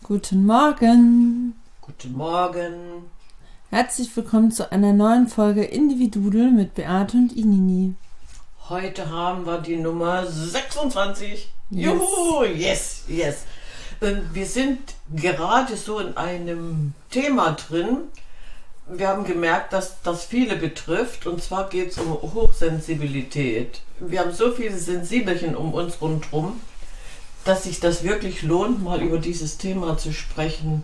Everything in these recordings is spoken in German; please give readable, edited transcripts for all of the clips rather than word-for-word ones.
Guten Morgen. Guten Morgen. Herzlich willkommen zu einer neuen Folge Individudel mit Beate und Inini. Heute haben wir die Nummer 26. Yes. Juhu, yes. Wir sind gerade so in einem Thema drin. Wir haben gemerkt, dass das viele betrifft, und zwar geht es um Hochsensibilität. Wir haben so viele Sensibelchen um uns rundherum, dass sich das wirklich lohnt, mal über dieses Thema zu sprechen.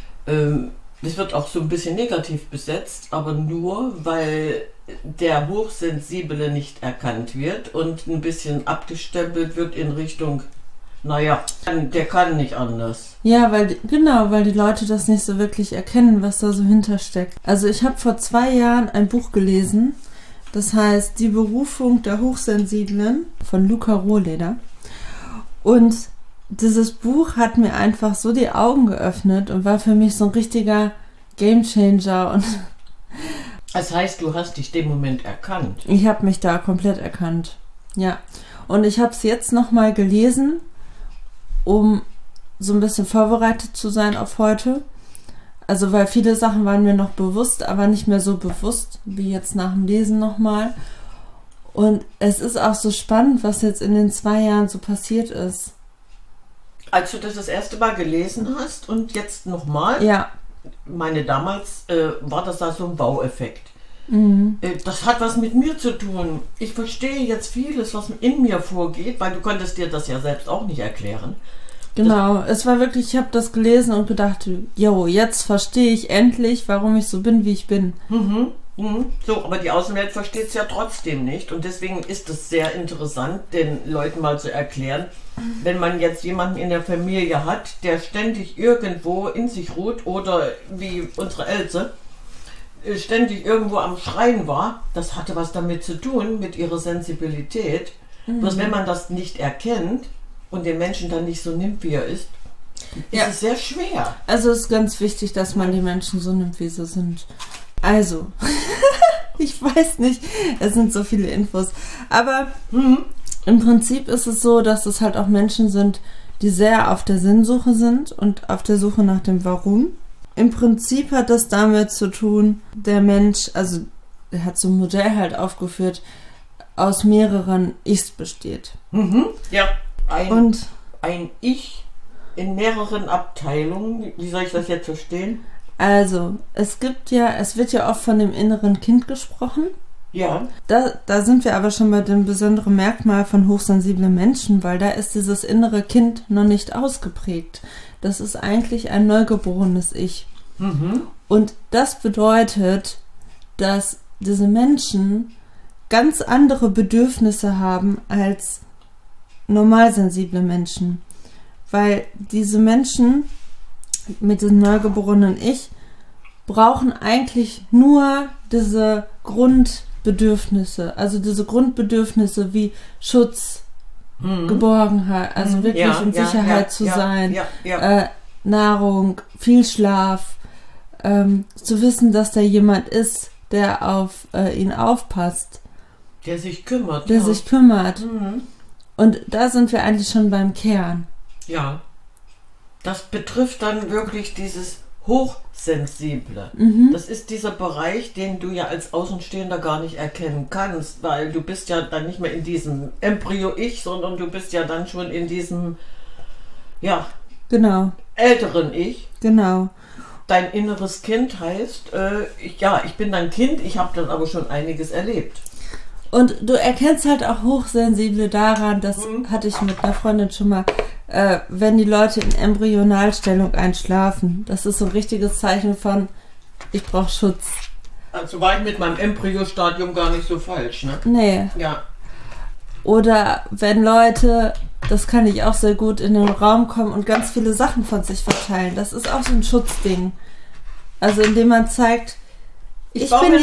Das wird auch so ein bisschen negativ besetzt, aber nur, weil der Hochsensible nicht erkannt wird und ein bisschen abgestempelt wird in Richtung, naja, der kann nicht anders. Ja, weil die Leute das nicht so wirklich erkennen, was da so hintersteckt. Also ich habe vor 2 Jahren ein Buch gelesen, das heißt Die Berufung der Hochsensiblen von Luca Rohleder. Und dieses Buch hat mir einfach so die Augen geöffnet und war für mich so ein richtiger Gamechanger. Und das heißt, du hast dich dem Moment erkannt. Ich habe mich da komplett erkannt. Ja. Und ich habe es jetzt nochmal gelesen, um so ein bisschen vorbereitet zu sein auf heute. Also weil viele Sachen waren mir noch bewusst, aber nicht mehr so bewusst wie jetzt nach dem Lesen nochmal. Und es ist auch so spannend, was jetzt in den 2 Jahren so passiert ist. Als du das erste Mal gelesen hast und jetzt nochmal? Ja. Meine, damals war das da so ein Baueffekt. Mhm. Das hat was mit mir zu tun. Ich verstehe jetzt vieles, was in mir vorgeht, weil du konntest dir das ja selbst auch nicht erklären. Genau, es war wirklich, ich habe das gelesen und gedacht, jo, jetzt verstehe ich endlich, warum ich so bin, wie ich bin. So, aber die Außenwelt versteht es ja trotzdem nicht, und deswegen ist es sehr interessant, den Leuten mal zu erklären, wenn man jetzt jemanden in der Familie hat, der ständig irgendwo in sich ruht oder wie unsere Else ständig irgendwo am Schreien war, das hatte was damit zu tun, mit ihrer Sensibilität. Bloß wenn man das nicht erkennt und den Menschen dann nicht so nimmt, wie er ist es sehr schwer. Also es ist ganz wichtig, dass man die Menschen so nimmt, wie sie sind. Also, ich weiß nicht, es sind so viele Infos, aber im Prinzip ist es so, dass es halt auch Menschen sind, die sehr auf der Sinnsuche sind und auf der Suche nach dem Warum. Im Prinzip hat das damit zu tun, der Mensch, also er hat so ein Modell halt aufgeführt, aus mehreren Ichs besteht. Ja, Und ein Ich in mehreren Abteilungen, wie soll ich das jetzt verstehen? also, es wird ja oft von dem inneren Kind gesprochen. Ja. Da sind wir aber schon bei dem besonderen Merkmal von hochsensiblen Menschen, weil da ist dieses innere Kind noch nicht ausgeprägt. Das ist eigentlich ein neugeborenes Ich. Und das bedeutet, dass diese Menschen ganz andere Bedürfnisse haben als normalsensible Menschen. Weil diese Menschen mit diesem neugeborenen Ich brauchen eigentlich nur diese Grundbedürfnisse, also diese Grundbedürfnisse wie Schutz, Geborgenheit, also wirklich in Sicherheit zu sein, Nahrung, viel Schlaf, zu wissen, dass da jemand ist, der auf ihn aufpasst. Der sich kümmert. Und da sind wir eigentlich schon beim Kern. Ja. Das betrifft dann wirklich dieses Hochsensible. Das ist dieser Bereich, den du ja als Außenstehender gar nicht erkennen kannst, weil du bist ja dann nicht mehr in diesem Embryo-Ich, sondern du bist ja dann schon in diesem, Genau. älteren Ich. Genau. Dein inneres Kind heißt, ich bin dein Kind, ich habe dann aber schon einiges erlebt. Und du erkennst halt auch Hochsensible daran, das hatte ich mit einer Freundin schon mal, wenn die Leute in Embryonalstellung einschlafen. Das ist so ein richtiges Zeichen von, ich brauche Schutz. Also war ich mit meinem Embryostadium gar nicht so falsch, ne? Nee. Ja. Oder wenn Leute, das kann ich auch sehr gut, in den Raum kommen und ganz viele Sachen von sich verteilen. Das ist auch so ein Schutzding. Also indem man zeigt, ich bin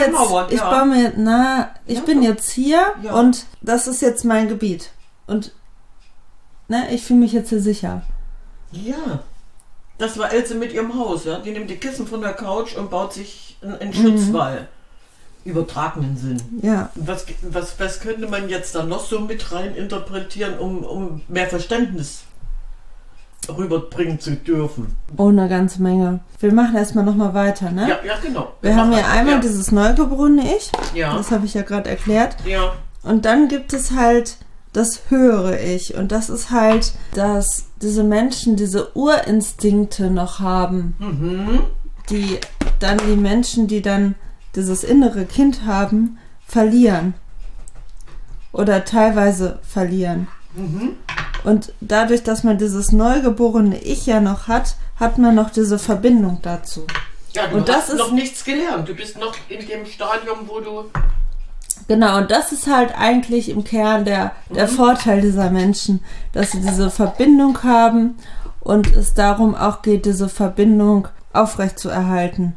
jetzt hier und das ist jetzt mein Gebiet. Und ich fühle mich jetzt hier sicher. Ja. Das war Else mit ihrem Haus, ja. Die nimmt die Kissen von der Couch und baut sich einen Schutzwall. Übertragenen Sinn. Ja. Was könnte man jetzt da noch so mit rein interpretieren, um mehr Verständnis rüberbringen zu dürfen. Oh, eine ganze Menge. Wir machen erstmal nochmal weiter, ne? Ja, genau. Wir haben ja einmal dieses neugeborene Ich. Ja. Das habe ich ja gerade erklärt. Ja. Und dann gibt es halt das höhere Ich. Und das ist halt, dass diese Menschen diese Urinstinkte noch haben. Die dann die Menschen, die dann dieses innere Kind haben, verlieren. Oder teilweise verlieren. Und dadurch, dass man dieses neugeborene Ich ja noch hat, hat man noch diese Verbindung dazu. Ja, du hast noch nichts gelernt. Du bist noch in dem Stadium, wo du... Genau, und das ist halt eigentlich im Kern der Vorteil dieser Menschen, dass sie diese Verbindung haben und es darum auch geht, diese Verbindung aufrechtzuerhalten.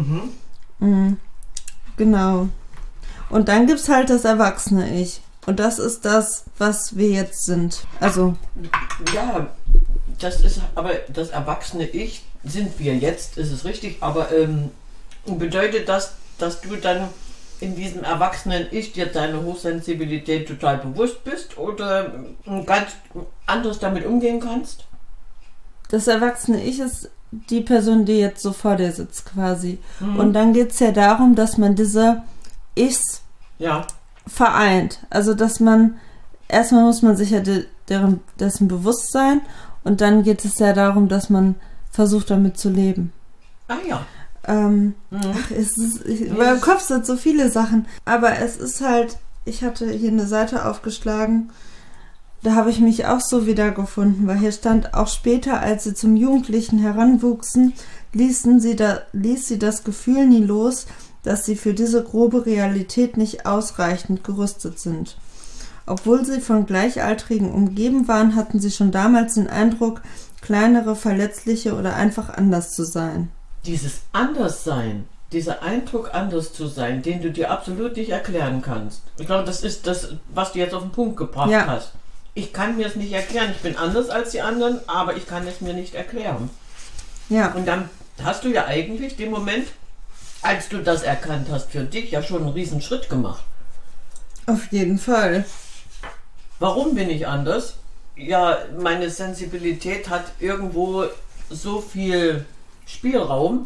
Genau. Und dann gibt es halt das erwachsene Ich. Und das ist das, was wir jetzt sind. Also. Ja, das ist aber das erwachsene Ich sind wir jetzt, ist es richtig, aber bedeutet das, dass du dann in diesem erwachsenen Ich dir deine Hochsensibilität total bewusst bist oder ganz anders damit umgehen kannst? Das erwachsene Ich ist die Person, die jetzt so vor dir sitzt quasi. Und dann geht es ja darum, dass man diese Ichs vereint. Also dass man, erstmal muss man sich ja dessen bewusst sein und dann geht es ja darum, dass man versucht damit zu leben. Ah ja. In meinem Kopf sind so viele Sachen, aber es ist halt, ich hatte hier eine Seite aufgeschlagen, da habe ich mich auch so wiedergefunden, weil hier stand, auch später, als sie zum Jugendlichen heranwuchsen, ließ sie das Gefühl nie los, dass sie für diese grobe Realität nicht ausreichend gerüstet sind. Obwohl sie von Gleichaltrigen umgeben waren, hatten sie schon damals den Eindruck, kleinere, verletzliche oder einfach anders zu sein. Dieses Anderssein, dieser Eindruck, anders zu sein, den du dir absolut nicht erklären kannst. Ich glaube, das ist das, was du jetzt auf den Punkt gebracht hast. Ich kann mir es nicht erklären. Ich bin anders als die anderen, aber ich kann es mir nicht erklären. Ja. Und dann hast du ja eigentlich den Moment, als du das erkannt hast, für dich ja schon einen riesen Schritt gemacht. Auf jeden Fall. Warum bin ich anders? Ja, meine Sensibilität hat irgendwo so viel Spielraum.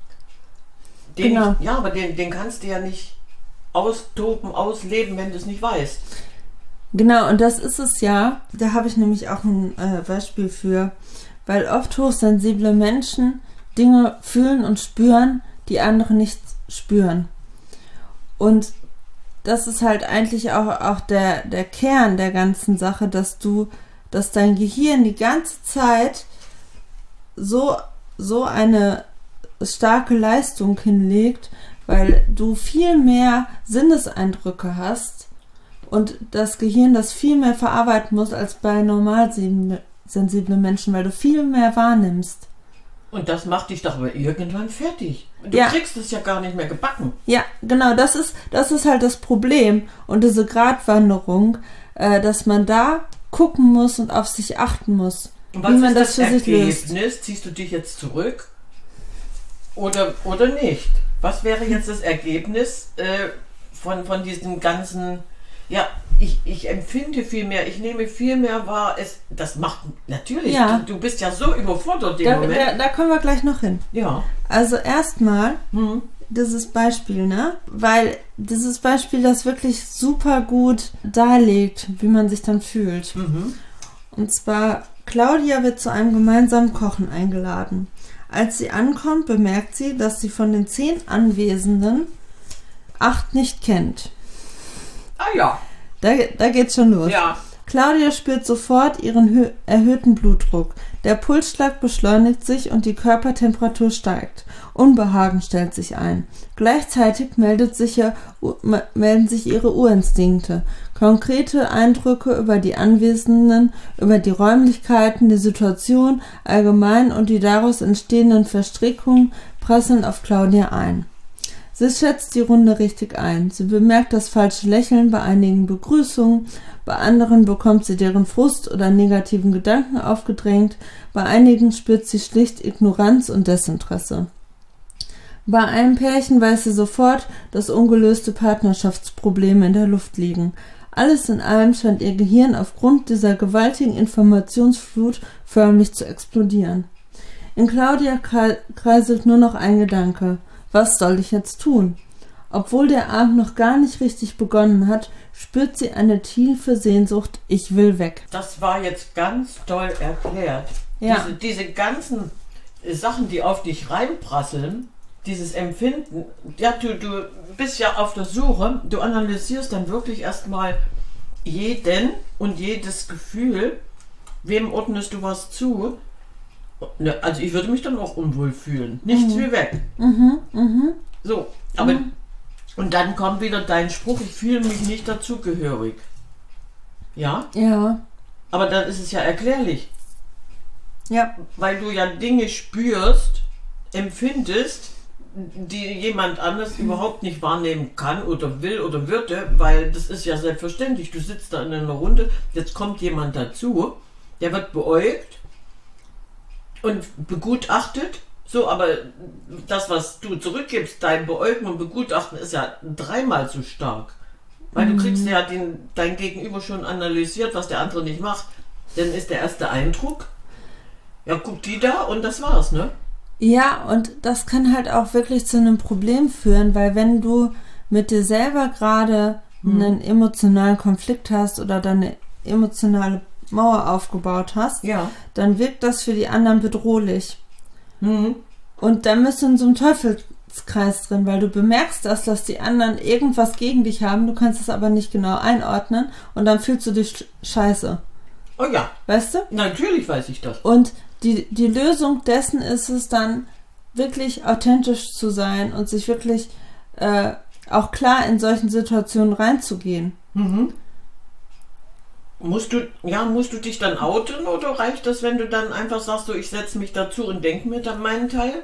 Aber den kannst du ja nicht austoben, ausleben, wenn du es nicht weißt. Genau, und das ist es ja. Da habe ich nämlich auch ein Beispiel für. Weil oft hochsensible Menschen Dinge fühlen und spüren, die andere nicht spüren. Und das ist halt eigentlich auch der Kern der ganzen Sache, dass dein Gehirn die ganze Zeit so eine starke Leistung hinlegt, weil du viel mehr Sinneseindrücke hast und das Gehirn das viel mehr verarbeiten muss als bei normal sensiblen Menschen, weil du viel mehr wahrnimmst. Und das macht dich doch aber irgendwann fertig. Du kriegst es ja gar nicht mehr gebacken. Ja, genau, das ist halt das Problem. Und diese Gratwanderung, dass man da gucken muss und auf sich achten muss. Und was ist das Ergebnis? Ziehst du dich jetzt zurück? Oder nicht? Was wäre jetzt das Ergebnis von diesem ganzen... Ja, ich empfinde viel mehr, ich nehme viel mehr wahr. Das macht natürlich, du bist ja so überfordert im Moment. Da kommen wir gleich noch hin. Ja. Also erstmal dieses Beispiel, ne? Weil dieses Beispiel das wirklich super gut darlegt, wie man sich dann fühlt. Und zwar, Claudia wird zu einem gemeinsamen Kochen eingeladen. Als sie ankommt, bemerkt sie, dass sie von den 10 Anwesenden 8 nicht kennt. Ah ja. Da geht's schon los. Ja. Claudia spürt sofort ihren erhöhten Blutdruck. Der Pulsschlag beschleunigt sich und die Körpertemperatur steigt. Unbehagen stellt sich ein. Gleichzeitig melden sich ihre Urinstinkte. Konkrete Eindrücke über die Anwesenden, über die Räumlichkeiten, die Situation allgemein und die daraus entstehenden Verstrickungen prasseln auf Claudia ein. Sie schätzt die Runde richtig ein. Sie bemerkt das falsche Lächeln bei einigen Begrüßungen, bei anderen bekommt sie deren Frust oder negativen Gedanken aufgedrängt, bei einigen spürt sie schlicht Ignoranz und Desinteresse. Bei einem Pärchen weiß sie sofort, dass ungelöste Partnerschaftsprobleme in der Luft liegen. Alles in allem scheint ihr Gehirn aufgrund dieser gewaltigen Informationsflut förmlich zu explodieren. In Claudia kreiselt nur noch ein Gedanke. Was soll ich jetzt tun? Obwohl der Abend noch gar nicht richtig begonnen hat, spürt sie eine tiefe Sehnsucht, ich will weg. Das war jetzt ganz toll erklärt. Ja. Diese ganzen Sachen, die auf dich reinprasseln, dieses Empfinden, ja, du bist ja auf der Suche, du analysierst dann wirklich erstmal jeden und jedes Gefühl, wem ordnest du was zu? Also ich würde mich dann auch unwohl fühlen. Nichts wie weg. So, aber und dann kommt wieder dein Spruch, ich fühle mich nicht dazugehörig. Ja? Ja. Aber dann ist es ja erklärlich. Ja. Weil du ja Dinge spürst, empfindest, die jemand anders überhaupt nicht wahrnehmen kann oder will oder würde, weil das ist ja selbstverständlich. Du sitzt da in einer Runde, jetzt kommt jemand dazu, der wird beäugt und begutachtet. So, aber das, was du zurückgibst, dein Beäugen und Begutachten, ist ja 3-mal so stark. Weil du kriegst ja dein Gegenüber schon analysiert, was der andere nicht macht. Dann ist der erste Eindruck, ja, guck die da und das war's, ne? Ja, und das kann halt auch wirklich zu einem Problem führen, weil wenn du mit dir selber gerade einen emotionalen Konflikt hast oder deine emotionale Mauer aufgebaut hast, ja, dann wirkt das für die anderen bedrohlich. Und dann bist du in so einem Teufelskreis drin, weil du bemerkst, dass die anderen irgendwas gegen dich haben, du kannst es aber nicht genau einordnen und dann fühlst du dich scheiße. Oh ja. Weißt du? Natürlich weiß ich das. Und die Lösung dessen ist es dann, wirklich authentisch zu sein und sich wirklich auch klar in solchen Situationen reinzugehen. Musst du dich dann outen oder reicht das, wenn du dann einfach sagst, so, ich setze mich dazu und denke mir dann meinen Teil?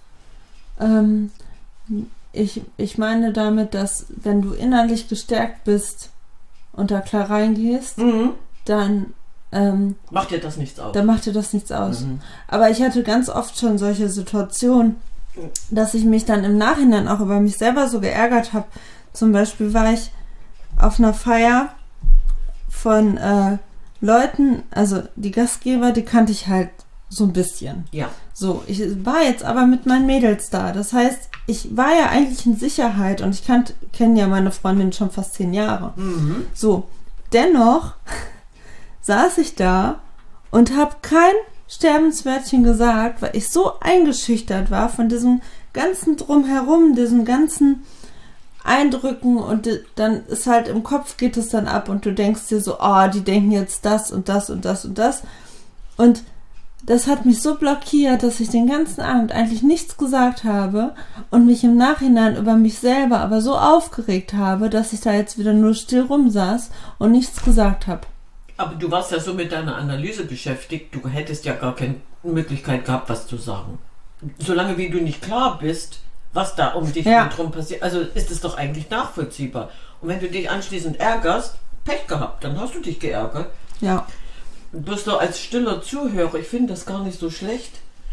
Ich meine damit, dass wenn du innerlich gestärkt bist und da klar reingehst, dann macht dir das nichts aus. Dann macht dir das nichts aus. Aber ich hatte ganz oft schon solche Situationen, dass ich mich dann im Nachhinein auch über mich selber so geärgert habe. Zum Beispiel war ich auf einer Feier von Leuten, also die Gastgeber, die kannte ich halt so ein bisschen. Ja. So, ich war jetzt aber mit meinen Mädels da. Das heißt, ich war ja eigentlich in Sicherheit und ich kenne ja meine Freundin schon fast 10 Jahre. So, dennoch saß ich da und habe kein Sterbenswörtchen gesagt, weil ich so eingeschüchtert war von diesem ganzen Drumherum, diesen ganzen Eindrücken und dann ist halt im Kopf geht es dann ab und du denkst dir so, oh, die denken jetzt das und das und das und das und das hat mich so blockiert, dass ich den ganzen Abend eigentlich nichts gesagt habe und mich im Nachhinein über mich selber aber so aufgeregt habe, dass ich da jetzt wieder nur still rumsaß und nichts gesagt habe. Aber du warst ja so mit deiner Analyse beschäftigt, du hättest ja gar keine Möglichkeit gehabt, was zu sagen. Solange wie du nicht klar bist, was da um dich drum passiert, also ist es doch eigentlich nachvollziehbar. Und wenn du dich anschließend ärgerst, Pech gehabt, dann hast du dich geärgert. Ja. Bloß doch als stiller Zuhörer, ich finde das gar nicht so schlecht,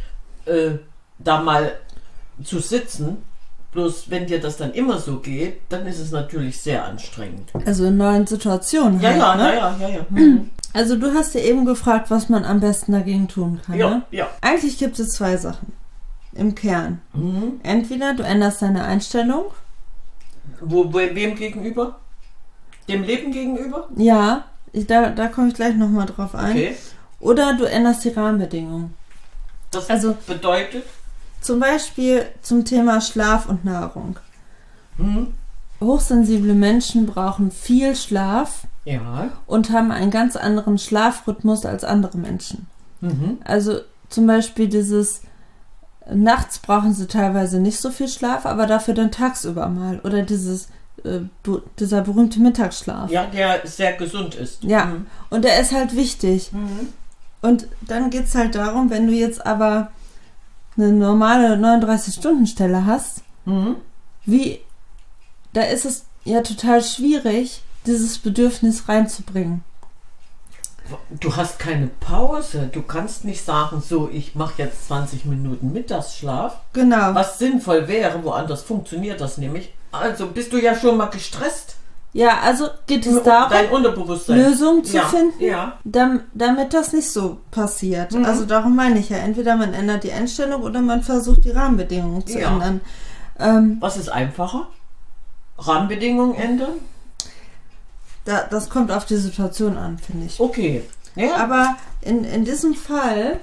da mal zu sitzen. Bloß wenn dir das dann immer so geht, dann ist es natürlich sehr anstrengend. Also in neuen Situationen. Ja, halt, ja. Also du hast ja eben gefragt, was man am besten dagegen tun kann. Ja, ne? ja. Eigentlich gibt es 2 Sachen im Kern. Entweder du änderst deine Einstellung. Wem gegenüber? Dem Leben gegenüber? Ja, da komme ich gleich nochmal drauf ein. Okay. Oder du änderst die Rahmenbedingungen. Das also bedeutet? Zum Beispiel zum Thema Schlaf und Nahrung. Hochsensible Menschen brauchen viel Schlaf und haben einen ganz anderen Schlafrhythmus als andere Menschen. Also zum Beispiel nachts brauchen sie teilweise nicht so viel Schlaf, aber dafür dann tagsüber mal. Oder dieser berühmte Mittagsschlaf. Ja, der sehr gesund ist. Ja, und der ist halt wichtig. Und dann geht es halt darum, wenn du jetzt aber eine normale 39-Stunden-Stelle hast, da ist es ja total schwierig, dieses Bedürfnis reinzubringen. Du hast keine Pause. Du kannst nicht sagen, so, ich mache jetzt 20 Minuten Mittagsschlaf. Genau. Was sinnvoll wäre, woanders funktioniert das nämlich. Also bist du ja schon mal gestresst. Ja, also geht es darum, dein Unterbewusstsein. Lösungen zu finden, ja. damit das nicht so passiert. Also darum meine ich ja, entweder man ändert die Einstellung oder man versucht, die Rahmenbedingungen zu ändern. Was ist einfacher? Rahmenbedingungen ändern? Das kommt auf die Situation an, finde ich. Okay. Ja. Aber in diesem Fall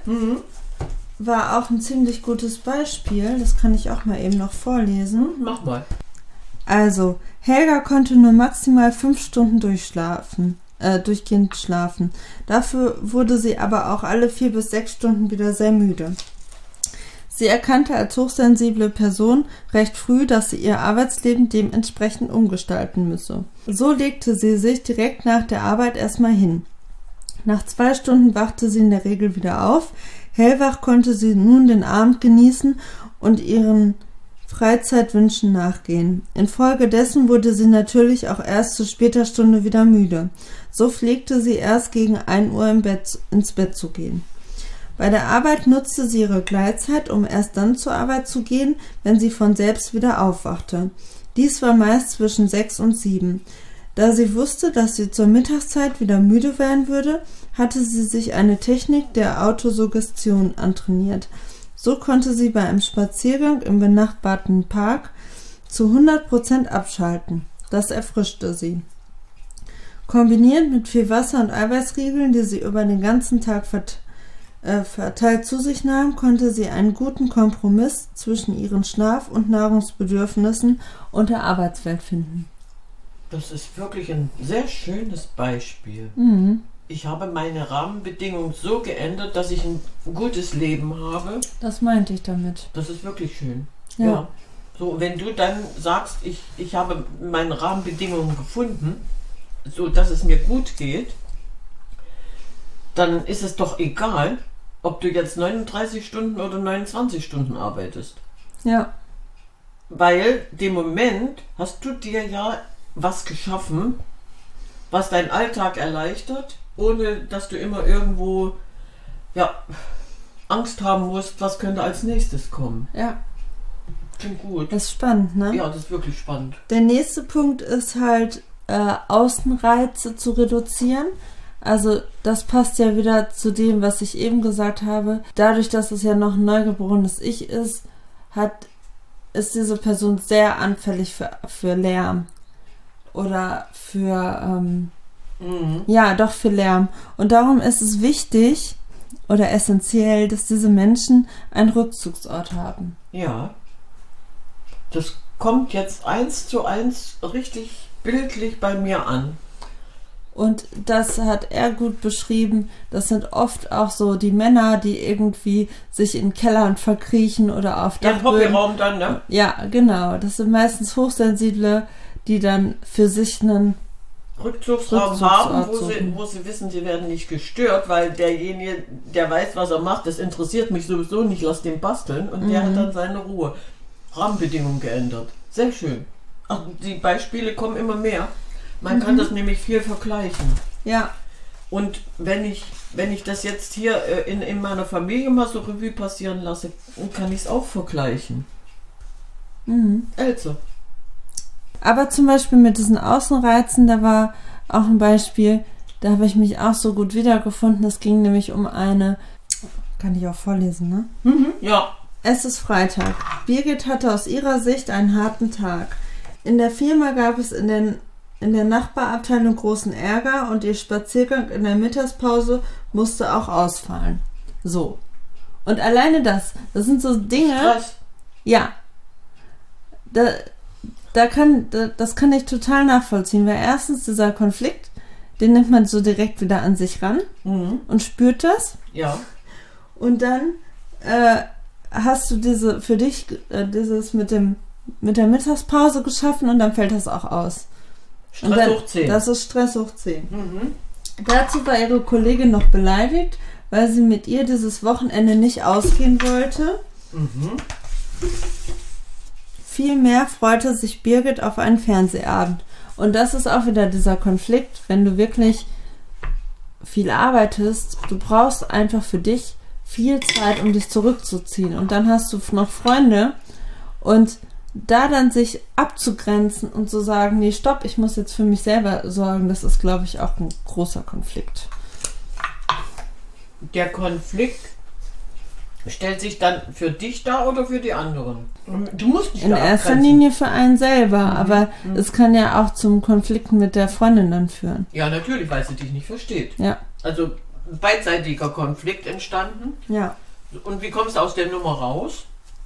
war auch ein ziemlich gutes Beispiel, das kann ich auch mal eben noch vorlesen. Mach mal. Also, Helga konnte nur maximal 5 Stunden durchgehend schlafen. Dafür wurde sie aber auch alle 4 bis 6 Stunden wieder sehr müde. Sie erkannte als hochsensible Person recht früh, dass sie ihr Arbeitsleben dementsprechend umgestalten müsse. So legte sie sich direkt nach der Arbeit erstmal hin. Nach 2 Stunden wachte sie in der Regel wieder auf. Hellwach konnte sie nun den Abend genießen und ihren Freizeitwünschen nachgehen. Infolgedessen wurde sie natürlich auch erst zu später Stunde wieder müde. So pflegte sie erst gegen 1 Uhr ins Bett zu gehen. Bei der Arbeit nutzte sie ihre Gleitzeit, um erst dann zur Arbeit zu gehen, wenn sie von selbst wieder aufwachte. Dies war meist zwischen 6 und 7. Da sie wusste, dass sie zur Mittagszeit wieder müde werden würde, hatte sie sich eine Technik der Autosuggestion antrainiert. So konnte sie bei einem Spaziergang im benachbarten Park zu 100% abschalten. Das erfrischte sie. Kombiniert mit viel Wasser und Eiweißriegeln, die sie über den ganzen Tag verteilt zu sich nahm, konnte sie einen guten Kompromiss zwischen ihren Schlaf- und Nahrungsbedürfnissen und der Arbeitswelt finden. Das ist wirklich ein sehr schönes Beispiel. Ich habe meine Rahmenbedingungen so geändert, dass ich ein gutes Leben habe. Das meinte ich damit. Das ist wirklich schön. Ja. So, wenn du dann sagst, ich habe meine Rahmenbedingungen gefunden, so dass es mir gut geht, dann ist es doch egal, ob du jetzt 39 Stunden oder 29 Stunden arbeitest. Ja. Weil dem Moment hast du dir ja was geschaffen, was deinen Alltag erleichtert, ohne dass du immer irgendwo Angst haben musst, was könnte als nächstes kommen. Ja. Klingt gut. Das ist spannend, ne? Ja, das ist wirklich spannend. Der nächste Punkt ist halt, Außenreize zu reduzieren. Also das passt ja wieder zu dem, was ich eben gesagt habe. Dadurch, dass es ja noch ein neugeborenes Ich ist, ist diese Person sehr anfällig für Lärm. Oder für für Lärm. Und darum ist es wichtig oder essentiell, dass diese Menschen einen Rückzugsort haben. Ja. Das kommt jetzt 1:1 richtig bildlich bei mir an. Und das hat er gut beschrieben. Das sind oft auch so die Männer, die irgendwie sich in Kellern verkriechen oder auf Dachböden. Ja, Hobbyraum dann, ne? Ja, genau. Das sind meistens Hochsensible, die dann für sich einen Rückzugsraum haben, wo sie wissen, sie werden nicht gestört, weil derjenige, der weiß, was er macht, das interessiert mich sowieso nicht, lass den basteln. Und der hat dann seine Ruhe. Rahmenbedingungen geändert. Sehr schön. Ach, die Beispiele kommen immer mehr. Man kann das nämlich viel vergleichen. Ja. Und wenn ich das jetzt hier in meiner Familie mal so Revue passieren lasse, kann ich es auch vergleichen. Also. Aber zum Beispiel mit diesen Außenreizen, da war auch ein Beispiel, da habe ich mich auch so gut wiedergefunden. Es ging nämlich um eine, kann ich auch vorlesen, ne? Ja. Es ist Freitag. Birgit hatte aus ihrer Sicht einen harten Tag. In der Firma gab es in der Nachbarabteilung großen Ärger und ihr Spaziergang in der Mittagspause musste auch ausfallen. So. Und alleine das sind so Dinge. Stress. Ja. Das kann ich total nachvollziehen, weil erstens dieser Konflikt, den nimmt man so direkt wieder an sich ran und spürt das. Ja. Und dann hast du für dich dieses mit der Mittagspause geschaffen und dann fällt das auch aus. Stress hoch 10. Das ist Stress hoch 10. Dazu war ihre Kollegin noch beleidigt, weil sie mit ihr dieses Wochenende nicht ausgehen wollte. Vielmehr freute sich Birgit auf einen Fernsehabend. Und das ist auch wieder dieser Konflikt, wenn du wirklich viel arbeitest, du brauchst einfach für dich viel Zeit, um dich zurückzuziehen. Und dann hast du noch Freunde und da dann sich abzugrenzen und zu sagen, nee, stopp, ich muss jetzt für mich selber sorgen, das ist, glaube ich, auch ein großer Konflikt. Der Konflikt stellt sich dann für dich dar oder für die anderen? Du musst nicht in erster Linie für einen selber, aber es kann ja auch zum Konflikt mit der Freundin dann führen. Ja, natürlich, weil sie dich nicht versteht. Ja. Also beidseitiger Konflikt entstanden. Ja. Und wie kommst du aus der Nummer raus?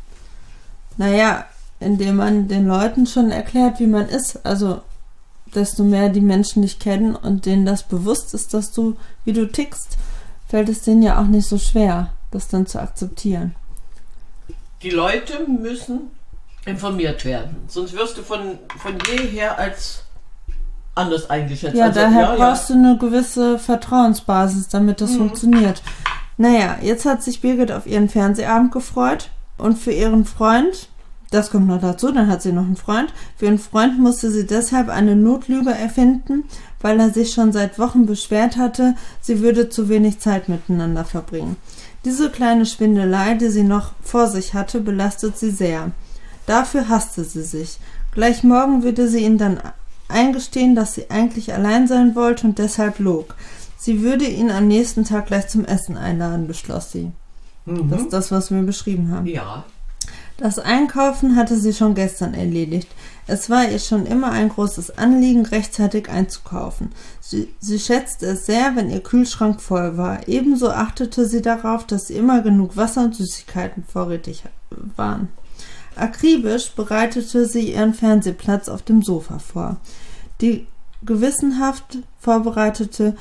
Naja, indem man den Leuten schon erklärt, wie man ist. Also, desto mehr die Menschen dich kennen und denen das bewusst ist, dass du, wie du tickst, fällt es denen ja auch nicht so schwer, das dann zu akzeptieren. Die Leute müssen informiert werden. Sonst wirst du von jeher als anders eingeschätzt. Ja, also, daher brauchst du eine gewisse Vertrauensbasis, damit das funktioniert. Naja, jetzt hat sich Birgit auf ihren Fernsehabend gefreut und für ihren Freund, das kommt noch dazu, dann hat sie noch einen Freund, für ihren Freund musste sie deshalb eine Notlüge erfinden, weil er sich schon seit Wochen beschwert hatte, sie würde zu wenig Zeit miteinander verbringen. Diese kleine Schwindelei, die sie noch vor sich hatte, belastet sie sehr. Dafür hasste sie sich. Gleich morgen würde sie ihn dann eingestehen, dass sie eigentlich allein sein wollte und deshalb log. Sie würde ihn am nächsten Tag gleich zum Essen einladen, beschloss sie. Das ist das, was wir beschrieben haben. Ja. Das Einkaufen hatte sie schon gestern erledigt. Es war ihr schon immer ein großes Anliegen, rechtzeitig einzukaufen. Sie schätzte es sehr, wenn ihr Kühlschrank voll war. Ebenso achtete sie darauf, dass immer genug Wasser und Süßigkeiten vorrätig waren. Akribisch bereitete sie ihren Fernsehplatz auf dem Sofa vor. Die gewissenhaft vorbereiteten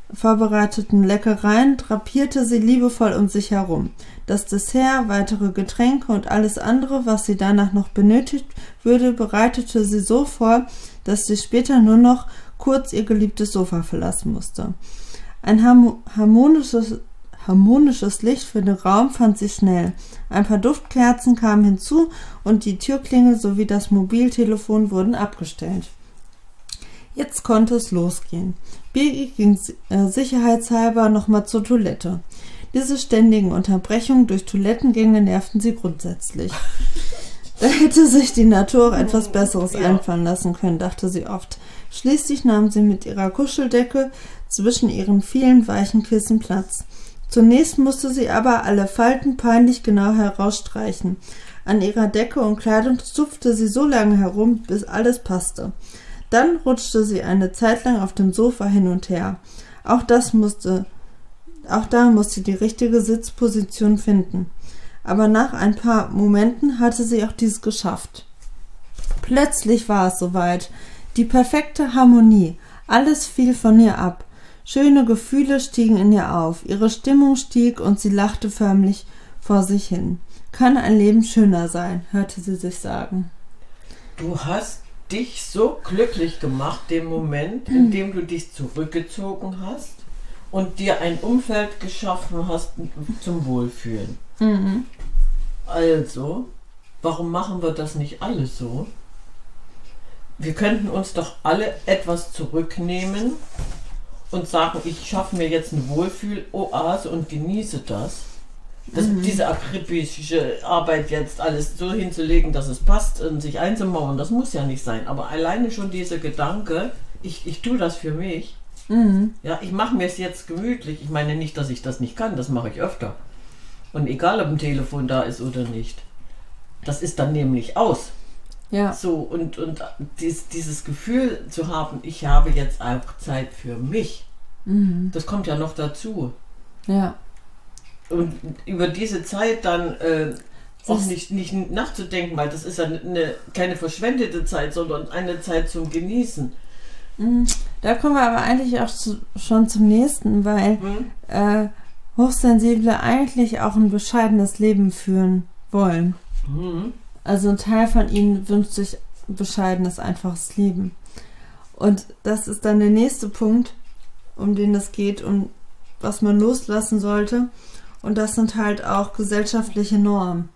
Leckereien drapierte sie liebevoll um sich herum. Das Dessert, weitere Getränke und alles andere, was sie danach noch benötigt würde, bereitete sie so vor, dass sie später nur noch kurz ihr geliebtes Sofa verlassen musste. Ein harmonisches Licht für den Raum fand sie schnell. Ein paar Duftkerzen kamen hinzu und die Türklingel sowie das Mobiltelefon wurden abgestellt. Jetzt konnte es losgehen. Birgit ging sicherheitshalber nochmal zur Toilette. Diese ständigen Unterbrechungen durch Toilettengänge nervten sie grundsätzlich. Da hätte sich die Natur auch etwas Besseres einfallen lassen können, dachte sie oft. Schließlich nahm sie mit ihrer Kuscheldecke zwischen ihren vielen weichen Kissen Platz. Zunächst musste sie aber alle Falten peinlich genau herausstreichen. An ihrer Decke und Kleidung zupfte sie so lange herum, bis alles passte. Dann rutschte sie eine Zeit lang auf dem Sofa hin und her. Auch da musste die richtige Sitzposition finden. Aber nach ein paar Momenten hatte sie auch dies geschafft. Plötzlich war es soweit. Die perfekte Harmonie. Alles fiel von ihr ab. Schöne Gefühle stiegen in ihr auf. Ihre Stimmung stieg und sie lachte förmlich vor sich hin. Kann ein Leben schöner sein, hörte sie sich sagen. Du hast dich so glücklich gemacht, dem Moment, in dem du dich zurückgezogen hast und dir ein Umfeld geschaffen hast zum Wohlfühlen. Also, warum machen wir das nicht alle so? Wir könnten uns doch alle etwas zurücknehmen und sagen, ich schaffe mir jetzt eine Wohlfühl-Oase und genieße das. Diese akribische Arbeit jetzt alles so hinzulegen, dass es passt und sich einzumauern, das muss ja nicht sein. Aber alleine schon dieser Gedanke, ich tue das für mich. Ja, ich mache mir es jetzt gemütlich. Ich meine nicht, dass ich das nicht kann, das mache ich öfter. Und egal, ob ein Telefon da ist oder nicht. Das ist dann nämlich aus. Ja. So, und dieses Gefühl zu haben, ich habe jetzt auch Zeit für mich, das kommt ja noch dazu. Ja. Und über diese Zeit dann auch nicht nachzudenken, weil das ist ja keine verschwendete Zeit, sondern eine Zeit zum Genießen. Da kommen wir aber eigentlich auch schon zum nächsten, weil Hochsensible eigentlich auch ein bescheidenes Leben führen wollen. Also ein Teil von ihnen wünscht sich bescheidenes, einfaches Leben. Und das ist dann der nächste Punkt, um den es geht und was man loslassen sollte. Und das sind halt auch gesellschaftliche Normen.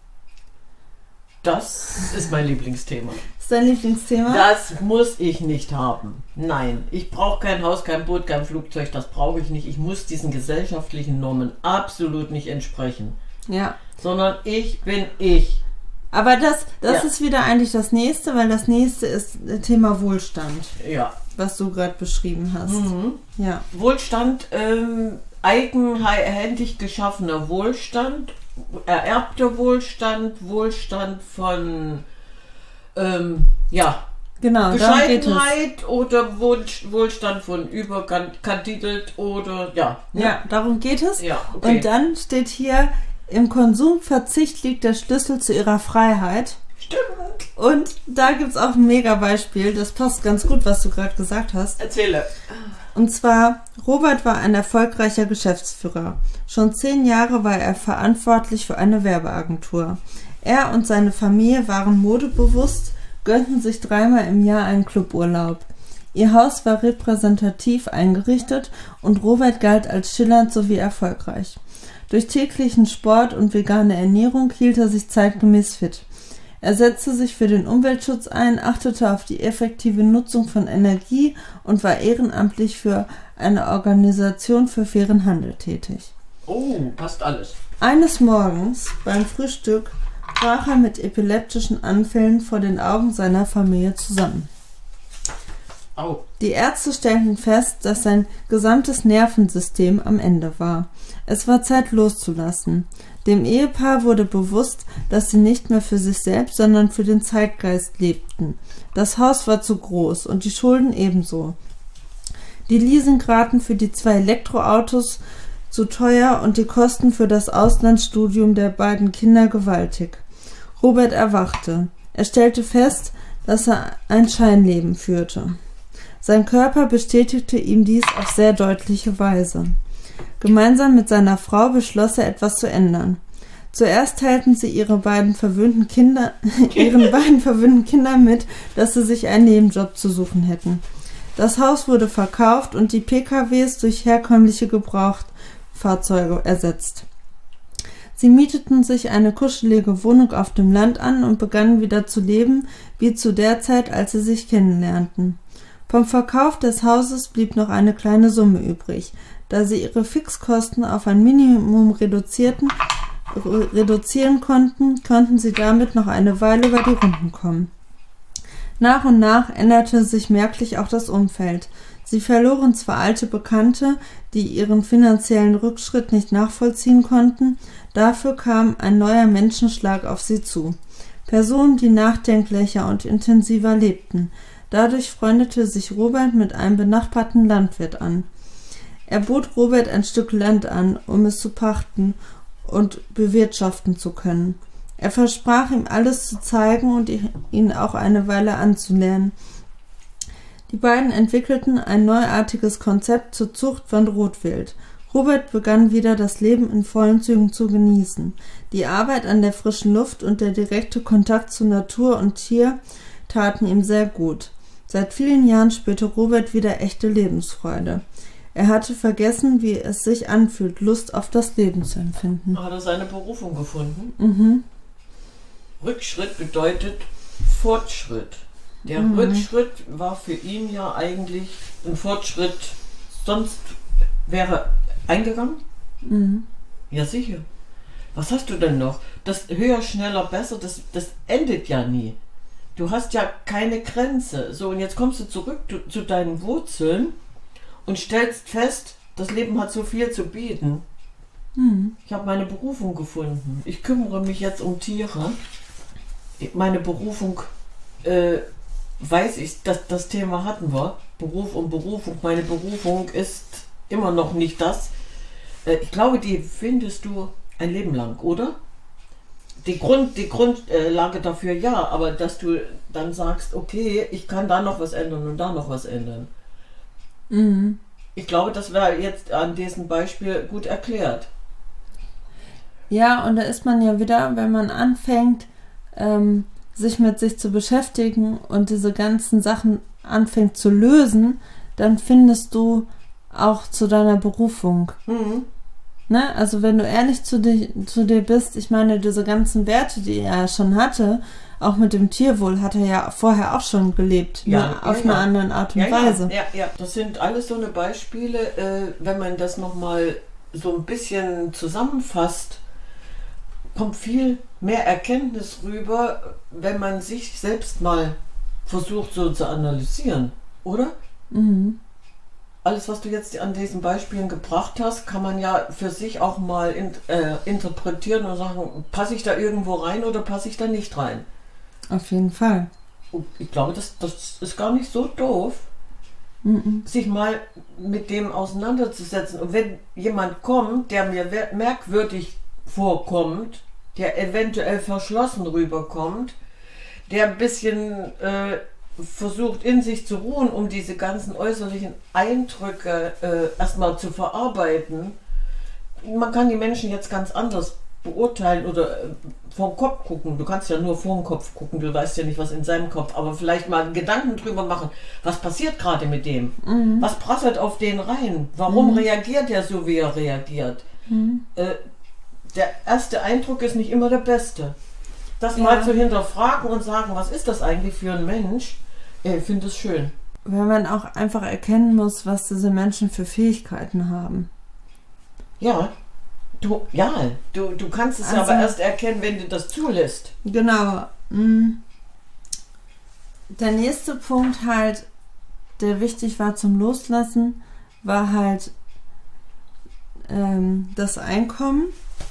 Das ist mein Lieblingsthema. Ist dein Lieblingsthema? Das muss ich nicht haben. Nein, ich brauche kein Haus, kein Boot, kein Flugzeug, das brauche ich nicht. Ich muss diesen gesellschaftlichen Normen absolut nicht entsprechen. Ja. Sondern ich bin ich. Aber das ist wieder eigentlich das Nächste, weil das Nächste ist Thema Wohlstand. Ja. Was du gerade beschrieben hast. Ja. Wohlstand, eigenhändig geschaffener Wohlstand, ererbter Wohlstand, Wohlstand von Genau, Bescheidenheit oder Wohlstand von überkandidelt oder Ja, darum geht es. Ja, okay. Und dann steht hier, im Konsumverzicht liegt der Schlüssel zu ihrer Freiheit. Stimmt. Und da gibt es auch ein Mega-Beispiel, das passt ganz gut, was du gerade gesagt hast. Erzähle. Und zwar, Robert war ein erfolgreicher Geschäftsführer. Schon 10 Jahre war er verantwortlich für eine Werbeagentur. Er und seine Familie waren modebewusst, gönnten sich 3-mal im Jahr einen Cluburlaub. Ihr Haus war repräsentativ eingerichtet und Robert galt als schillernd sowie erfolgreich. Durch täglichen Sport und vegane Ernährung hielt er sich zeitgemäß fit. Er setzte sich für den Umweltschutz ein, achtete auf die effektive Nutzung von Energie und war ehrenamtlich für eine Organisation für fairen Handel tätig. Oh, passt alles. Eines Morgens beim Frühstück brach er mit epileptischen Anfällen vor den Augen seiner Familie zusammen. Au. Die Ärzte stellten fest, dass sein gesamtes Nervensystem am Ende war. Es war Zeit loszulassen. Dem Ehepaar wurde bewusst, dass sie nicht mehr für sich selbst, sondern für den Zeitgeist lebten. Das Haus war zu groß und die Schulden ebenso. Die Leasingraten für die 2 Elektroautos zu teuer und die Kosten für das Auslandsstudium der beiden Kinder gewaltig. Robert erwachte. Er stellte fest, dass er ein Scheinleben führte. Sein Körper bestätigte ihm dies auf sehr deutliche Weise. Gemeinsam mit seiner Frau beschloss er, etwas zu ändern. Zuerst teilten sie ihren beiden verwöhnten Kindern mit, dass sie sich einen Nebenjob zu suchen hätten. Das Haus wurde verkauft und die PKWs durch herkömmliche Gebrauchtfahrzeuge ersetzt. Sie mieteten sich eine kuschelige Wohnung auf dem Land an und begannen wieder zu leben, wie zu der Zeit, als sie sich kennenlernten. Vom Verkauf des Hauses blieb noch eine kleine Summe übrig. Da sie ihre Fixkosten auf ein Minimum reduzieren konnten sie damit noch eine Weile über die Runden kommen. Nach und nach änderte sich merklich auch das Umfeld. Sie verloren zwar alte Bekannte, die ihren finanziellen Rückschritt nicht nachvollziehen konnten, dafür kam ein neuer Menschenschlag auf sie zu. Personen, die nachdenklicher und intensiver lebten. Dadurch freundete sich Robert mit einem benachbarten Landwirt an. Er bot Robert ein Stück Land an, um es zu pachten und bewirtschaften zu können. Er versprach ihm alles zu zeigen und ihn auch eine Weile anzulernen. Die beiden entwickelten ein neuartiges Konzept zur Zucht von Rotwild. Robert begann wieder das Leben in vollen Zügen zu genießen. Die Arbeit an der frischen Luft und der direkte Kontakt zu Natur und Tier taten ihm sehr gut. Seit vielen Jahren spürte Robert wieder echte Lebensfreude. Er hatte vergessen, wie es sich anfühlt, Lust auf das Leben zu empfinden. Hat er seine Berufung gefunden? Mhm. Rückschritt bedeutet Fortschritt. Der Rückschritt war für ihn ja eigentlich ein Fortschritt, sonst wäre eingegangen? Mhm. Ja, sicher. Was hast du denn noch? Das höher, schneller, besser, das endet ja nie. Du hast ja keine Grenze. So, und jetzt kommst du zurück zu deinen Wurzeln und stellst fest, das Leben hat so viel zu bieten. Mhm. Ich habe meine Berufung gefunden. Ich kümmere mich jetzt um Tiere. Meine Berufung, weiß ich, das Thema hatten wir. Beruf und Berufung. Meine Berufung ist immer noch nicht das. Ich glaube, die findest du ein Leben lang, oder? Die Grundlage dafür ja, aber dass du dann sagst, okay, ich kann da noch was ändern und da noch was ändern. Mhm. Ich glaube, das wäre jetzt an diesem Beispiel gut erklärt. Ja, und da ist man ja wieder, wenn man anfängt, sich mit sich zu beschäftigen und diese ganzen Sachen anfängt zu lösen, dann findest du auch zu deiner Berufung. Mhm. Ne? Also wenn du ehrlich zu dir bist, ich meine, diese ganzen Werte, die er schon hatte, auch mit dem Tierwohl, hat er ja vorher auch schon gelebt, ja, nur auf eine andere Art und Weise. Ja. Das sind alles so eine Beispiele, wenn man das nochmal so ein bisschen zusammenfasst. kommt viel mehr Erkenntnis rüber, wenn man sich selbst mal versucht so zu analysieren, oder? Mhm. Alles, was du jetzt an diesen Beispielen gebracht hast, kann man ja für sich auch mal interpretieren und sagen, passe ich da irgendwo rein oder passe ich da nicht rein? Auf jeden Fall. Und ich glaube, das ist gar nicht so doof, sich mal mit dem auseinanderzusetzen. Und wenn jemand kommt, der mir merkwürdig vorkommt, der eventuell verschlossen rüberkommt, der ein bisschen versucht in sich zu ruhen, um diese ganzen äußerlichen Eindrücke erstmal zu verarbeiten. Man kann die Menschen jetzt ganz anders beurteilen oder vorm Kopf gucken. Du kannst ja nur vorm Kopf gucken, du weißt ja nicht, was in seinem Kopf, aber vielleicht mal Gedanken drüber machen, was passiert gerade mit dem? Was prasselt auf den rein? Warum reagiert er so, wie er reagiert? Der erste Eindruck ist nicht immer der beste. Das mal zu hinterfragen und sagen, was ist das eigentlich für ein Mensch? Ich finde es schön. Weil man auch einfach erkennen muss, was diese Menschen für Fähigkeiten haben. Ja, du kannst es aber erst erkennen, wenn du das zulässt. Genau. Der nächste Punkt halt, der wichtig war zum Loslassen, war halt das Einkommen.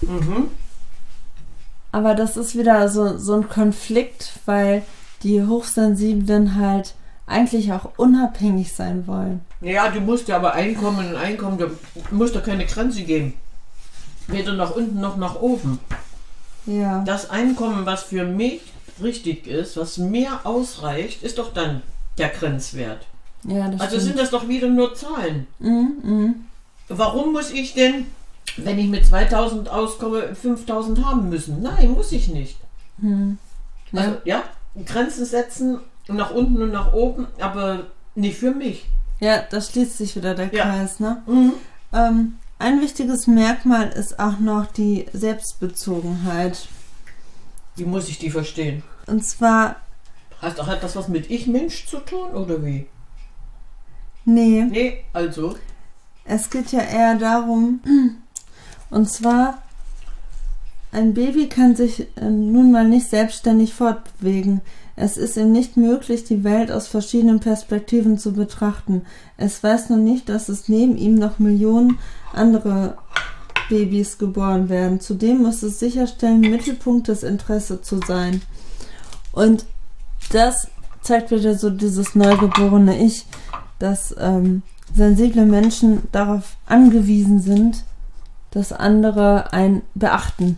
Aber das ist wieder so ein Konflikt, weil die Hochsensiblen halt eigentlich auch unabhängig sein wollen. Ja, du musst ja aber Einkommen, du musst doch keine Grenze geben. Weder nach unten noch nach oben. Ja. Das Einkommen, was für mich richtig ist, was mir ausreicht, ist doch dann der Grenzwert. Ja, das also stimmt. sind das doch wieder nur Zahlen. Warum muss ich denn, wenn ich mit 2000 auskomme, 5000 haben müssen? Nein, muss ich nicht. Also, ja, Grenzen setzen nach unten und nach oben, aber nicht für mich. Ja, da schließt sich wieder der Kreis, ne? Ein wichtiges Merkmal ist auch noch die Selbstbezogenheit. Wie muss ich die verstehen? Und zwar... Hat das was mit Ich-Mensch zu tun, oder wie? Nee. Nee, also... Es geht ja eher darum, und zwar, ein Baby kann sich nun mal nicht selbstständig fortbewegen. Es ist ihm nicht möglich, die Welt aus verschiedenen Perspektiven zu betrachten. Es weiß noch nicht, dass es neben ihm noch Millionen andere Babys geboren werden. Zudem muss es sicherstellen, Mittelpunkt des Interesses zu sein. Und das zeigt wieder so dieses neugeborene Ich, dass sensible Menschen darauf angewiesen sind, dass andere einen beachten.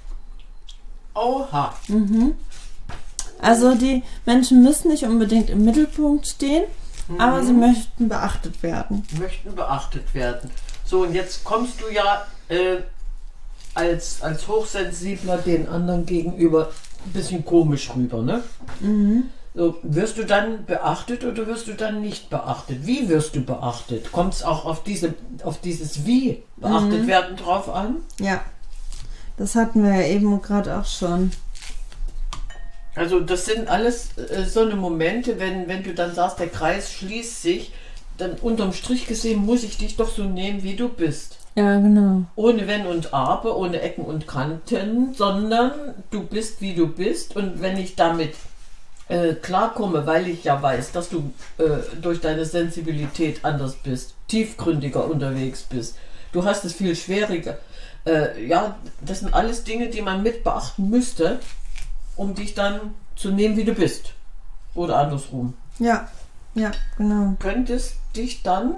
Oha. Also die Menschen müssen nicht unbedingt im Mittelpunkt stehen, aber sie möchten beachtet werden. So, und jetzt kommst du ja als Hochsensibler den anderen gegenüber ein bisschen komisch rüber, ne? So, wirst du dann beachtet oder wirst du dann nicht beachtet? Wie wirst du beachtet? Kommt es auch auf dieses Wie beachtet werden drauf an? Ja, das hatten wir ja eben gerade auch schon. Also das sind alles so eine Momente, wenn du dann sagst, der Kreis schließt sich, dann unterm Strich gesehen muss ich dich doch so nehmen, wie du bist. Ja, genau. Ohne Wenn und Aber, ohne Ecken und Kanten, sondern du bist, wie du bist. Und wenn ich damit klarkomme, weil ich ja weiß, dass du durch deine Sensibilität anders bist, tiefgründiger unterwegs bist, du hast es viel schwieriger. Ja, das sind alles Dinge, die man mit beachten müsste, um dich dann zu nehmen, wie du bist. Oder andersrum. Ja, genau. Könntest dich dann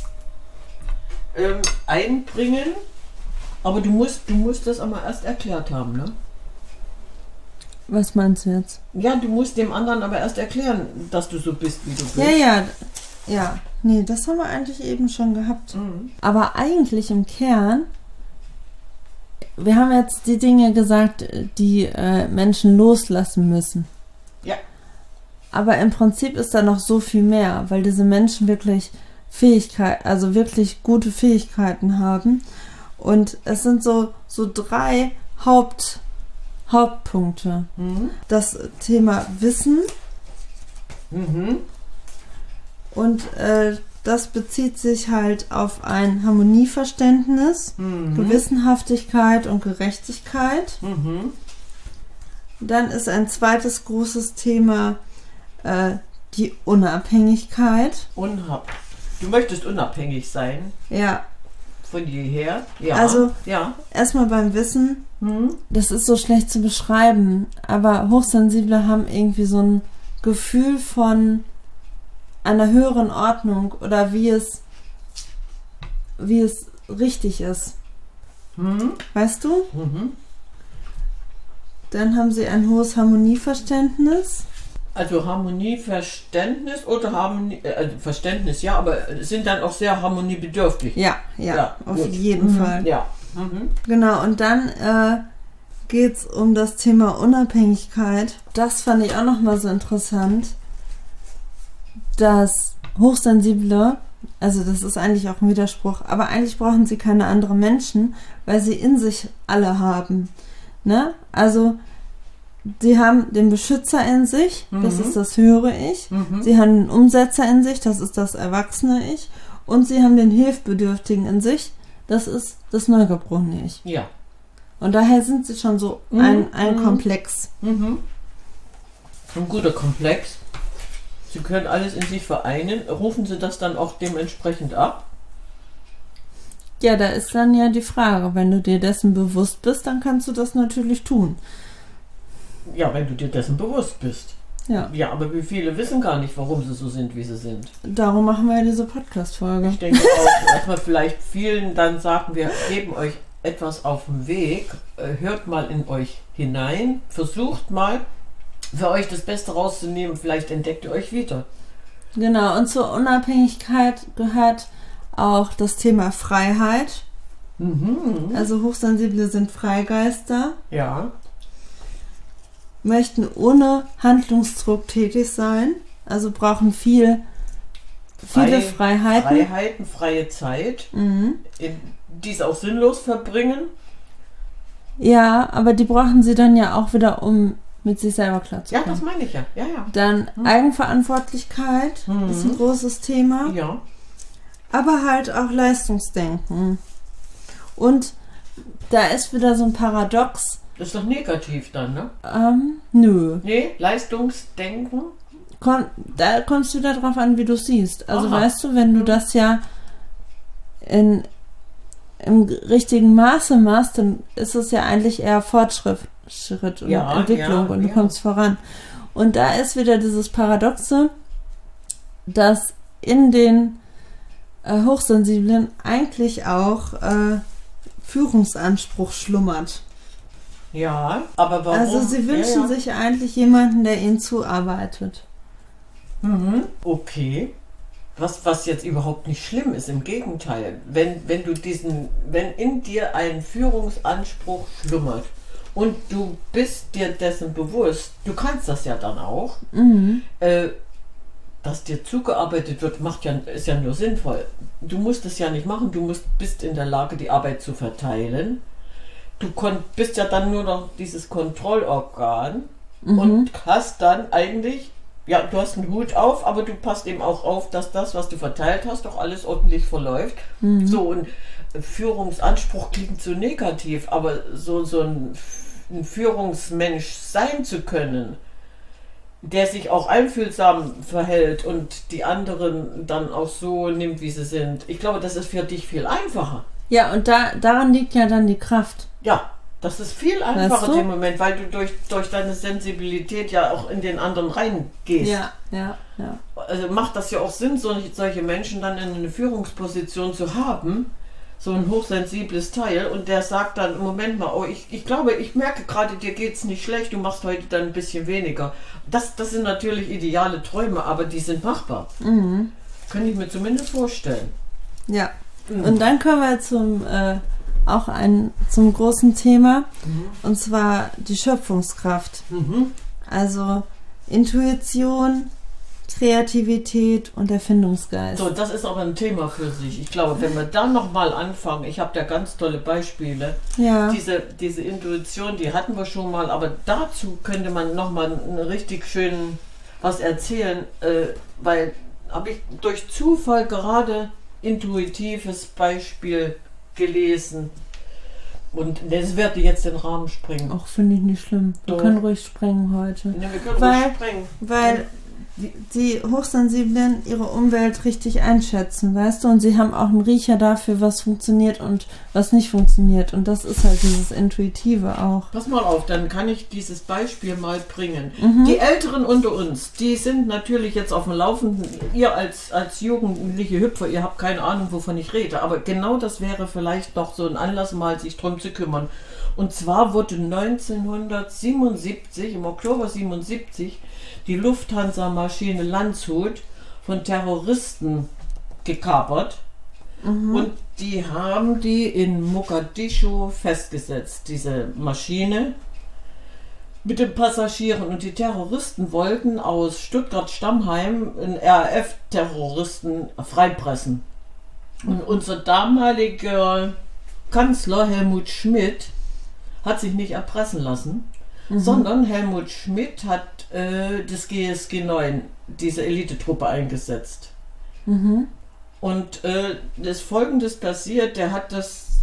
einbringen, aber du musst das einmal erst erklärt haben, ne? Was meinst du jetzt? Ja, du musst dem anderen aber erst erklären, dass du so bist, wie du bist. Ja. Nee, das haben wir eigentlich eben schon gehabt. Aber eigentlich im Kern, wir haben jetzt die Dinge gesagt, die Menschen loslassen müssen. Ja. Aber im Prinzip ist da noch so viel mehr, weil diese Menschen wirklich wirklich gute Fähigkeiten haben. Und es sind so 3 Hauptpunkte. Das Thema Wissen und das bezieht sich halt auf ein Harmonieverständnis, Gewissenhaftigkeit und Gerechtigkeit. Dann ist ein zweites großes Thema die Unabhängigkeit. Du möchtest unabhängig sein? Ja. Von jeher? Ja. Also ja. Erstmal beim Wissen, das ist so schlecht zu beschreiben, aber Hochsensible haben irgendwie so ein Gefühl von einer höheren Ordnung oder wie es richtig ist. Weißt du? Dann haben sie ein hohes Harmonieverständnis. Also Harmonieverständnis oder Verständnis, ja, aber sind dann auch sehr harmoniebedürftig. Ja, auf jeden Fall. Ja. Genau, und dann geht es um das Thema Unabhängigkeit. Das fand ich auch nochmal so interessant, dass Hochsensible, also das ist eigentlich auch ein Widerspruch, aber eigentlich brauchen sie keine anderen Menschen, weil sie in sich alle haben. Ne? Also sie haben den Beschützer in sich, das ist das höhere Ich. Sie haben den Umsetzer in sich, das ist das erwachsene Ich. Und sie haben den Hilfbedürftigen in sich, das ist das neugeborene Ich. Ja. Und daher sind sie schon so ein Komplex. Ein guter Komplex. Sie können alles in sich vereinen. Rufen Sie das dann auch dementsprechend ab? Ja, da ist dann ja die Frage, wenn du dir dessen bewusst bist, dann kannst du das natürlich tun. Ja, wenn du dir dessen bewusst bist. Ja. Ja, aber wie viele wissen gar nicht, warum sie so sind, wie sie sind. Darum machen wir ja diese Podcast-Folge. Ich denke auch, dass wir vielleicht vielen dann sagen, wir geben euch etwas auf den Weg, hört mal in euch hinein, versucht mal für euch das Beste rauszunehmen, vielleicht entdeckt ihr euch wieder. Genau, und zur Unabhängigkeit gehört auch das Thema Freiheit. Also Hochsensible sind Freigeister. Ja. Möchten ohne Handlungsdruck tätig sein, also brauchen viele Freiheiten. Freiheiten, freie Zeit, die es auch sinnlos verbringen. Ja, aber die brauchen sie dann ja auch wieder, um mit sich selber klarzukommen. Ja, das meine ich ja. Dann Eigenverantwortlichkeit ist ein großes Thema. Ja. Aber halt auch Leistungsdenken. Und da ist wieder so ein Paradox. Das ist doch negativ dann, ne? Nö. Nee, Leistungsdenken. Da kommst du wieder drauf an, wie du es siehst. Also weißt du, wenn du das ja im richtigen Maße machst, dann ist es ja eigentlich eher Fortschritt und Entwicklung und du kommst voran. Und da ist wieder dieses Paradoxe, dass in den Hochsensiblen eigentlich auch Führungsanspruch schlummert. Ja, aber warum? Also sie wünschen sich eigentlich jemanden, der ihnen zuarbeitet. Okay. Was jetzt überhaupt nicht schlimm ist, im Gegenteil. Wenn in dir ein Führungsanspruch schlummert und du bist dir dessen bewusst, du kannst das ja dann auch, dass dir zugearbeitet wird, ist ja nur sinnvoll. Du musst es ja nicht machen, bist in der Lage, die Arbeit zu verteilen. Du bist ja dann nur noch dieses Kontrollorgan und hast dann eigentlich, ja, du hast einen Hut auf, aber du passt eben auch auf, dass das, was du verteilt hast, doch alles ordentlich verläuft. So, und Führungsanspruch klingt so negativ, aber so ein Führungsmensch sein zu können, der sich auch einfühlsam verhält und die anderen dann auch so nimmt, wie sie sind. Ich glaube, das ist für dich viel einfacher. Ja, und daran liegt ja dann die Kraft. Ja, das ist viel einfacher in dem Moment, weil du durch deine Sensibilität ja auch in den anderen reingehst. Ja. Also macht das ja auch Sinn, solche Menschen dann in eine Führungsposition zu haben, so ein hochsensibles Teil, und der sagt dann, Moment mal, ich glaube, ich merke gerade, dir geht's nicht schlecht, du machst heute dann ein bisschen weniger. Das sind natürlich ideale Träume, aber die sind machbar. Kann ich mir zumindest vorstellen. Ja. Und dann kommen wir zum großen Thema, und zwar die Schöpfungskraft. Also Intuition, Kreativität und Erfindungsgeist. So, das ist aber ein Thema für sich. Ich glaube, wenn wir dann nochmal anfangen, ich habe da ganz tolle Beispiele. Ja. Diese Intuition, die hatten wir schon mal, aber dazu könnte man nochmal richtig schön was erzählen, weil habe ich durch Zufall gerade intuitives Beispiel gelesen. Und das werde jetzt den Rahmen sprengen. Auch finde ich nicht schlimm. Wir können ruhig sprengen heute. Ja, wir können ruhig sprengen. Weil die Hochsensiblen ihre Umwelt richtig einschätzen, weißt du? Und sie haben auch einen Riecher dafür, was funktioniert und was nicht funktioniert. Und das ist halt dieses Intuitive auch. Pass mal auf, dann kann ich dieses Beispiel mal bringen. Die Älteren unter uns, die sind natürlich jetzt auf dem Laufenden. Ihr als jugendliche Hüpfer, ihr habt keine Ahnung, wovon ich rede. Aber genau das wäre vielleicht noch so ein Anlass, mal sich drum zu kümmern. Und zwar wurde 1977, im Oktober 77, die Lufthansa-Maschine Landshut von Terroristen gekapert. Und die haben die in Mogadischu festgesetzt, diese Maschine mit den Passagieren. Und die Terroristen wollten aus Stuttgart-Stammheim einen RAF-Terroristen freipressen. Und unser damaliger Kanzler Helmut Schmidt hat sich nicht erpressen lassen, sondern Helmut Schmidt hat das GSG 9, diese Elitetruppe, eingesetzt. Und das Folgendes passiert, der hat das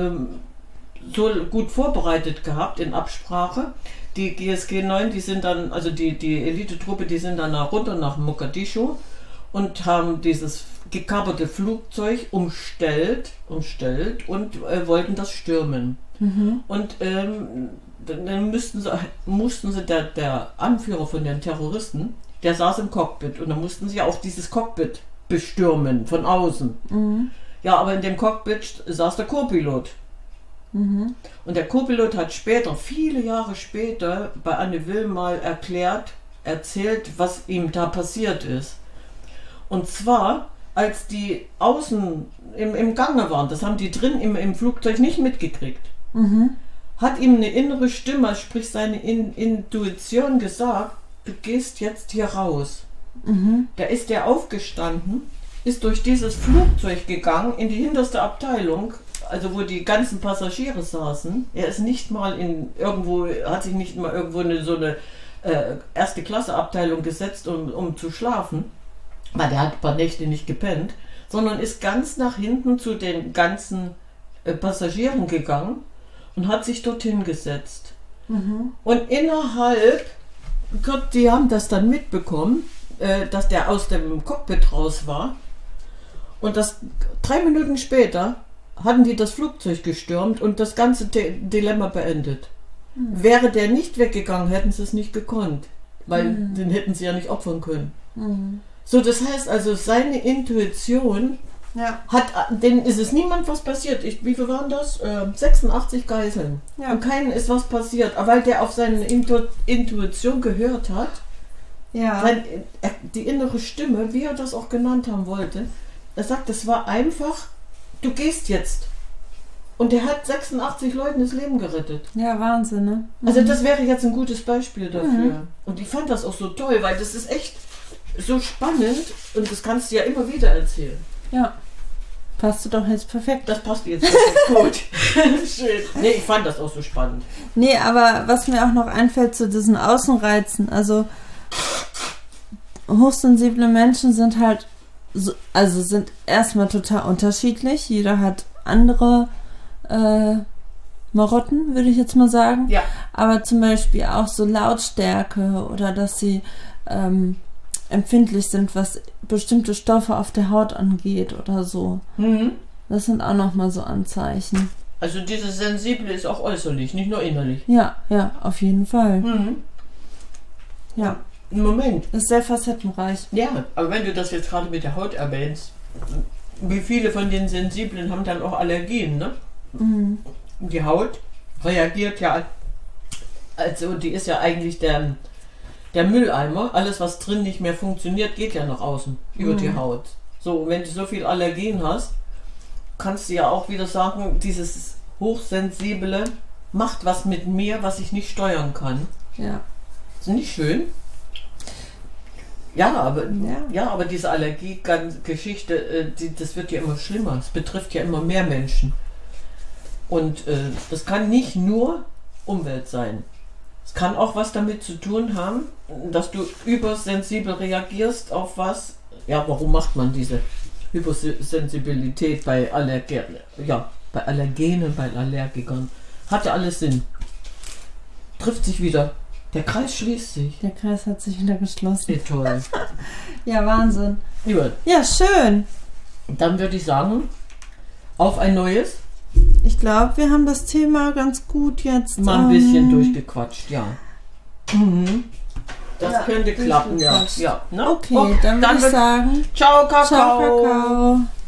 so gut vorbereitet gehabt in Absprache. Die GSG 9, die sind dann, also die Elitetruppe, die sind dann runter nach Mogadischu und haben dieses gekaperte Flugzeug umstellt und wollten das stürmen. Und dann mussten sie der Anführer von den Terroristen, der saß im Cockpit und dann mussten sie auch dieses Cockpit bestürmen von außen. Ja, aber in dem Cockpit saß der Co-Pilot. Und der Co-Pilot hat später, viele Jahre später, bei Anne Will mal erzählt, was ihm da passiert ist. Und zwar, als die außen im Gange waren, das haben die drin im Flugzeug nicht mitgekriegt, hat ihm eine innere Stimme, sprich seine Intuition gesagt, du gehst jetzt hier raus. Da ist der aufgestanden, ist durch dieses Flugzeug gegangen in die hinterste Abteilung, also wo die ganzen Passagiere saßen. Er ist nicht mal hat sich nicht mal irgendwo in so eine erste Klasse Abteilung gesetzt, um zu schlafen, weil der hat ein paar Nächte nicht gepennt, sondern ist ganz nach hinten zu den ganzen Passagieren gegangen und hat sich dorthin gesetzt. Und innerhalb, die haben das dann mitbekommen, dass der aus dem Cockpit raus war. Und 3 Minuten später hatten die das Flugzeug gestürmt und das ganze Dilemma beendet. Wäre der nicht weggegangen, hätten sie es nicht gekonnt, weil den hätten sie ja nicht opfern können. So, das heißt also, seine Intuition denen ist es niemand was passiert. Wie viel waren das? 86 Geiseln. Ja. Und keinen ist was passiert. Aber weil der auf seine Intuition gehört hat, die innere Stimme, wie er das auch genannt haben wollte, er sagt, es war einfach, du gehst jetzt. Und der hat 86 Leuten das Leben gerettet. Ja, Wahnsinn, ne? Also das wäre jetzt ein gutes Beispiel dafür. Und ich fand das auch so toll, weil das ist echt so spannend und das kannst du ja immer wieder erzählen. Ja. Passt du doch jetzt perfekt. Das passt jetzt perfekt gut. Schön. Nee, ich fand das auch so spannend. Nee, aber was mir auch noch einfällt zu diesen Außenreizen, also hochsensible Menschen sind halt sind erstmal total unterschiedlich. Jeder hat andere Marotten, würde ich jetzt mal sagen. Ja. Aber zum Beispiel auch so Lautstärke oder dass sie empfindlich sind, was bestimmte Stoffe auf der Haut angeht oder so. Das sind auch nochmal so Anzeichen. Also dieses Sensible ist auch äußerlich, nicht nur innerlich. Ja, auf jeden Fall. Ja. Moment. Das ist sehr facettenreich. Ja, aber wenn du das jetzt gerade mit der Haut erwähnst, wie viele von den Sensiblen haben dann auch Allergien, ne? Die Haut reagiert ja, also die ist ja eigentlich der Mülleimer. Alles, was drin nicht mehr funktioniert, geht ja nach außen, über die Haut. So, wenn du so viel Allergien hast, kannst du ja auch wieder sagen, dieses Hochsensible macht was mit mir, was ich nicht steuern kann. Ja. Ist nicht schön? Ja, aber diese Allergie-Geschichte, das wird ja immer schlimmer. Es betrifft ja immer mehr Menschen. Und das kann nicht nur Umwelt sein. Es kann auch was damit zu tun haben, dass du übersensibel reagierst auf was, ja, warum macht man diese Hypersensibilität bei bei Allergenen, bei Allergikern? Hatte alles Sinn. Trifft sich wieder. Der Kreis schließt sich. Der Kreis hat sich wieder geschlossen. Wie toll. Ja, Wahnsinn. Lieber, Ja, schön. dann würde ich sagen, auf ein neues. Ich glaube, wir haben das Thema ganz gut jetzt Mal ein bisschen durchgequatscht, ja. Das Ja, könnte klappen, ja. durchgequatscht. Ja, ne? Okay, dann würde ich sagen, ciao, Kakao. ciao, Kakao.